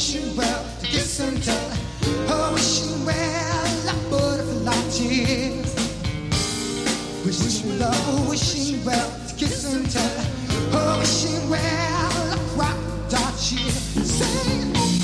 wishing well to kiss and tell. Oh, wishing well like butterfly tears. Wishing love, wishing well to kiss and tell. Oh, wishing well like crocodile tears. Sing.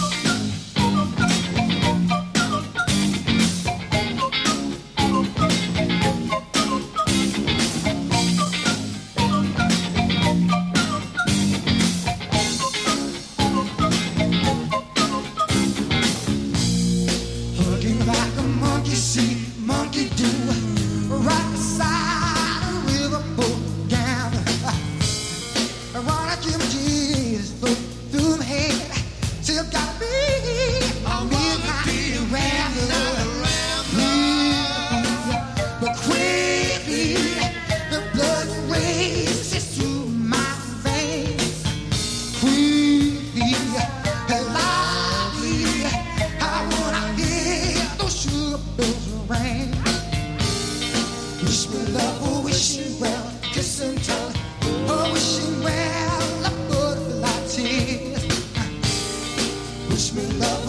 Wish me love, oh, wishing well, kiss and tell. Oh, wishing well, like butterfly tears. Wish me love.